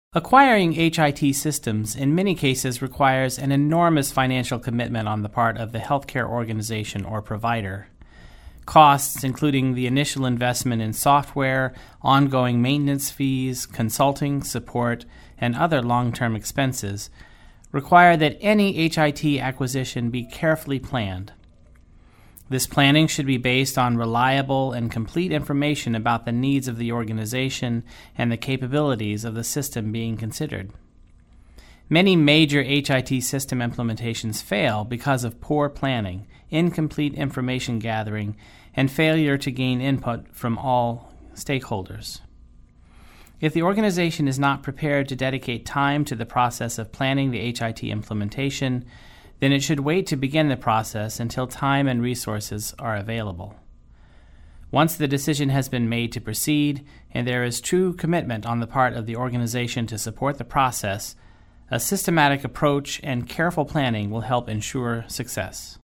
Acquiring HIT systems in many cases requires an enormous financial commitment on the part of the healthcare organization or provider. Costs, including the initial investment in software, ongoing maintenance fees, consulting, support, and other long-term expenses, require that any HIT acquisition be carefully planned. This planning should be based on reliable and complete information about the needs of the organization and the capabilities of the system being considered. Many major HIT system implementations fail because of poor planning, incomplete information gathering, and failure to gain input from all stakeholders. If the organization is not prepared to dedicate time to the process of planning the HIT implementation, then it should wait to begin the process until time and resources are available. Once the decision has been made to proceed, and there is true commitment on the part of the organization to support the process, a systematic approach and careful planning will help ensure success.